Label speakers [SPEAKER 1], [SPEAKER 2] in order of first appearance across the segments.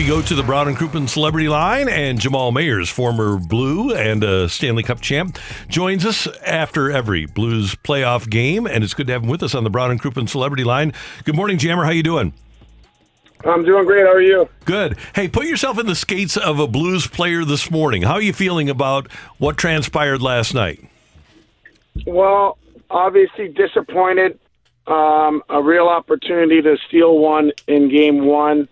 [SPEAKER 1] We go to the Brown and Crouppen Celebrity Line, and Jamal Mayers, former Blue and Stanley Cup champ, joins us after every Blues playoff game, and it's good to have him with us on the Brown and Crouppen Celebrity Line. Good morning, Jammer. How you doing?
[SPEAKER 2] I'm doing great. How are you?
[SPEAKER 1] Good. Hey, put yourself in the skates of a Blues player this morning. How are you feeling about what transpired last night? Well,
[SPEAKER 2] obviously disappointed. A real opportunity to steal one in game one.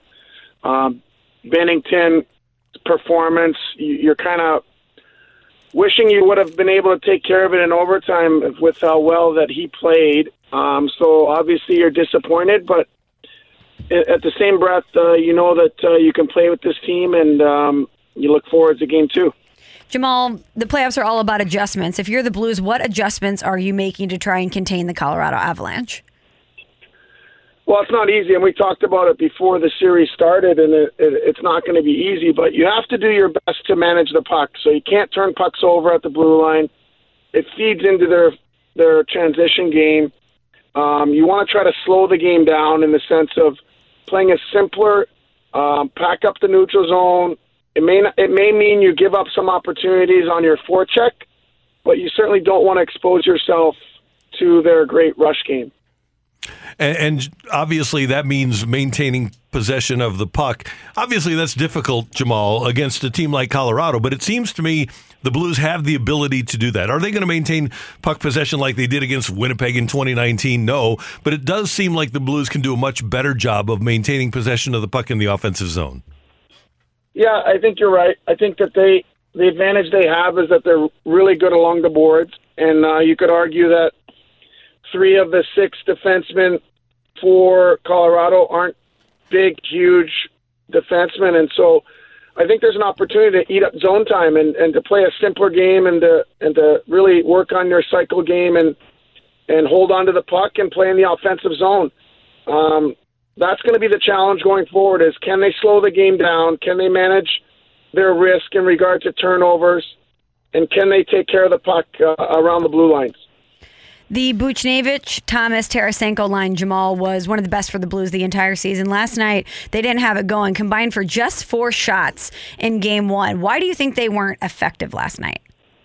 [SPEAKER 2] Binnington's performance, you're kind of wishing you would have been able to take care of it in overtime with how well that he played. So obviously you're disappointed, but at the same breath, you know that you can play with this team, and you look forward to game two.
[SPEAKER 3] Jamal, the playoffs are all about adjustments. If you're the Blues, what adjustments are you making to try and contain the Colorado Avalanche?
[SPEAKER 2] Well, it's not easy, and we talked about it before the series started, and it's not going to be easy, but you have to do your best to manage the puck. So you can't turn pucks over at the blue line. It feeds into their transition game. You want to try to slow the game down in the sense of playing a simpler, pack up the neutral zone. It may mean you give up some opportunities on your forecheck, but you certainly don't want to expose yourself to their great rush game.
[SPEAKER 1] And obviously that means maintaining possession of the puck. Obviously that's difficult, Jamal, against a team like Colorado, but it seems to me the Blues have the ability to do that. Are they going to maintain puck possession like they did against Winnipeg in 2019? No, but it does seem like the Blues can do a much better job of maintaining possession of the puck in the offensive zone.
[SPEAKER 2] Yeah, I think you're right. I think that the advantage they have is that they're really good along the boards, and you could argue that 3 of the 6 defensemen for Colorado aren't big, huge defensemen, and so I think there's an opportunity to eat up zone time and to play a simpler game and to really work on your cycle game and hold on to the puck and play in the offensive zone. That's going to be the challenge going forward, is can they slow the game down? Can they manage their risk in regard to turnovers? And can they take care of the puck around the blue lines?
[SPEAKER 3] The Buchnevich, Thomas, Tarasenko line, Jamal, was one of the best for the Blues the entire season. Last night, they didn't have it going, combined for just 4 shots in game one. Why do you think they weren't effective last night?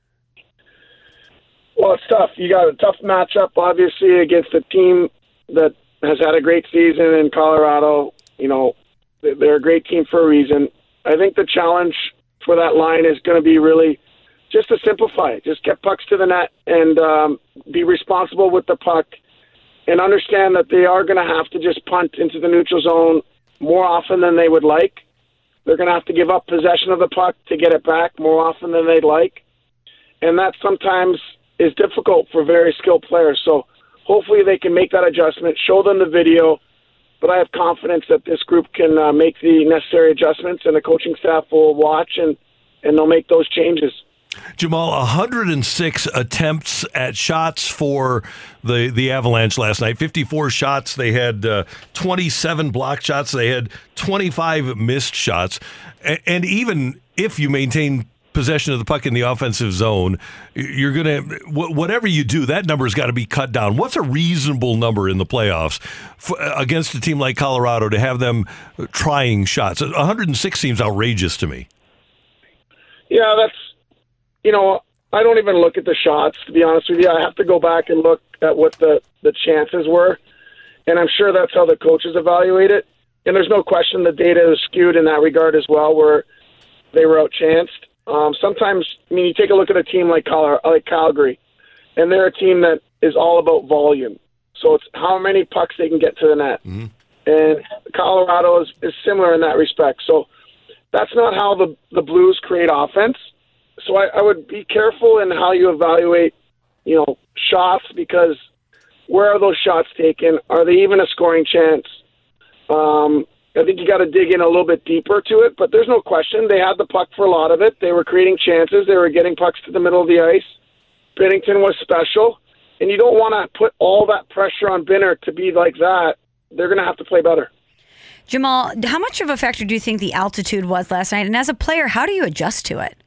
[SPEAKER 2] Well, it's tough. You got a tough matchup, obviously, against a team that has had a great season in Colorado. You know, they're a great team for a reason. I think the challenge for that line is going to be really just to simplify it. Just get pucks to the net and be responsible with the puck and understand that they are going to have to just punt into the neutral zone more often than they would like. They're going to have to give up possession of the puck to get it back more often than they'd like. And that sometimes is difficult for very skilled players. So hopefully they can make that adjustment, show them the video, but I have confidence that this group can make the necessary adjustments, and the coaching staff will watch and they'll make those changes.
[SPEAKER 1] Jamal, 106 attempts at shots for the Avalanche last night. 54 shots. They had 27 blocked shots. They had 25 missed shots. And even if you maintain possession of the puck in the offensive zone, you're going to, whatever you do, that number's got to be cut down. What's a reasonable number in the playoffs against a team like Colorado to have them trying shots? 106 seems outrageous to me.
[SPEAKER 2] Yeah, that's, you know, I don't even look at the shots, to be honest with you. I have to go back and look at what the chances were, and I'm sure that's how the coaches evaluate it. And there's no question the data is skewed in that regard as well, where they were outchanced. Sometimes, I mean, you take a look at a team like Calgary, and they're a team that is all about volume. So it's how many pucks they can get to the net. Mm-hmm. And Colorado is similar in that respect. So that's not how the Blues create offense. So I would be careful in how you evaluate, you know, shots, because where are those shots taken? Are they even a scoring chance? I think you got to dig in a little bit deeper to it, but there's no question they had the puck for a lot of it. They were creating chances. They were getting pucks to the middle of the ice. Binnington was special, and you don't want to put all that pressure on Binner to be like that. They're going to have to play better.
[SPEAKER 3] Jamal, how much of a factor do you think the altitude was last night? And as a player, how do you adjust to it?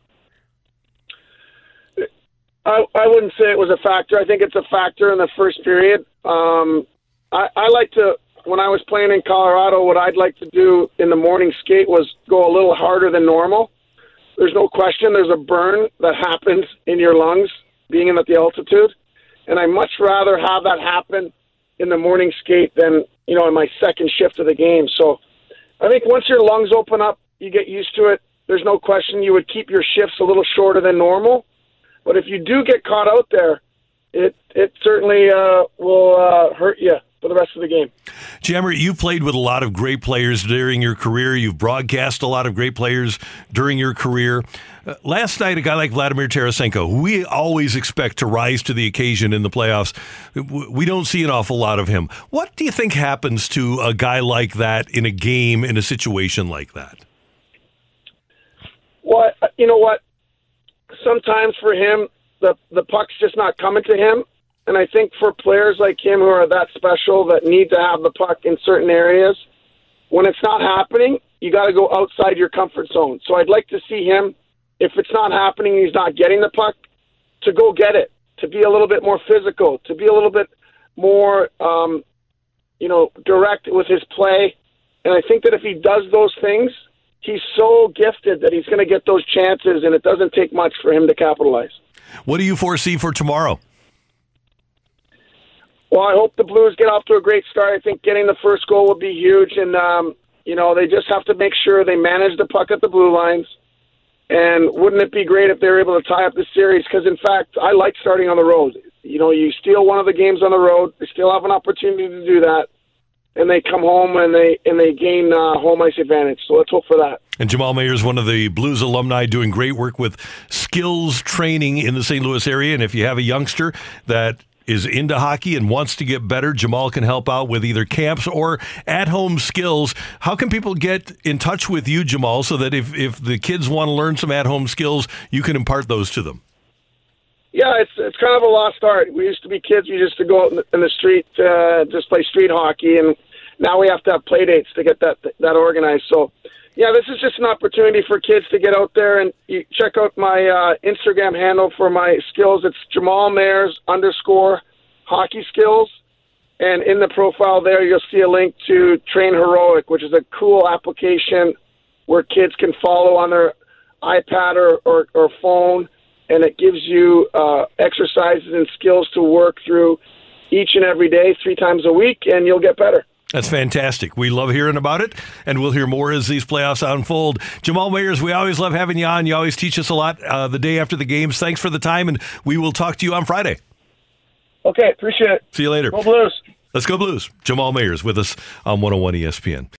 [SPEAKER 2] I wouldn't say it was a factor. I think it's a factor in the first period. I like to when I was playing in Colorado, what I'd like to do in the morning skate was go a little harder than normal. There's no question there's a burn that happens in your lungs being at the altitude, and I much rather have that happen in the morning skate than, in my second shift of the game. So I think once your lungs open up, you get used to it. There's no question you would keep your shifts a little shorter than normal. But if you do get caught out there, it certainly will hurt you for the rest of the game.
[SPEAKER 1] Jammer, you've played with a lot of great players during your career. You've broadcast a lot of great players during your career. Last night, a guy like Vladimir Tarasenko, who we always expect to rise to the occasion in the playoffs, we don't see an awful lot of him. What do you think happens to a guy like that in a game, in a situation like that?
[SPEAKER 2] Well, you know what? Sometimes for him, the puck's just not coming to him. And I think for players like him who are that special, that need to have the puck in certain areas, when it's not happening, you got to go outside your comfort zone. So I'd like to see him, if it's not happening and he's not getting the puck, to go get it, to be a little bit more physical, to be a little bit more, direct with his play. And I think that if he does those things, he's so gifted that he's going to get those chances, and it doesn't take much for him to capitalize.
[SPEAKER 1] What do you foresee for tomorrow?
[SPEAKER 2] Well, I hope the Blues get off to a great start. I think getting the first goal would be huge, and they just have to make sure they manage the puck at the blue lines. And wouldn't it be great if they were able to tie up the series? Because, in fact, I like starting on the road. You steal one of the games on the road, they still have an opportunity to do that, and they come home and they gain home ice advantage. So let's hope for that.
[SPEAKER 1] And Jamal Mayer is one of the Blues alumni doing great work with skills training in the St. Louis area. And if you have a youngster that is into hockey and wants to get better, Jamal can help out with either camps or at-home skills. How can people get in touch with you, Jamal, so that if the kids want to learn some at-home skills, you can impart those to them?
[SPEAKER 2] Yeah, it's kind of a lost art. We used to be kids. We used to go out in the street, just play street hockey, and now we have to have play dates to get that organized. So, yeah, this is just an opportunity for kids to get out there, and you check out my Instagram handle for my skills. It's Jamal Mayers _hockey skills. And in the profile there, you'll see a link to Train Heroic, which is a cool application where kids can follow on their iPad or phone, and it gives you exercises and skills to work through each and every day, 3 times a week, and you'll get better.
[SPEAKER 1] That's fantastic. We love hearing about it, and we'll hear more as these playoffs unfold. Jamal Mayers, we always love having you on. You always teach us a lot the day after the games. Thanks for the time, and we will talk to you on Friday.
[SPEAKER 2] Okay, appreciate it.
[SPEAKER 1] See you later.
[SPEAKER 2] Go Blues.
[SPEAKER 1] Let's go Blues. Jamal Mayers with us on 101 ESPN.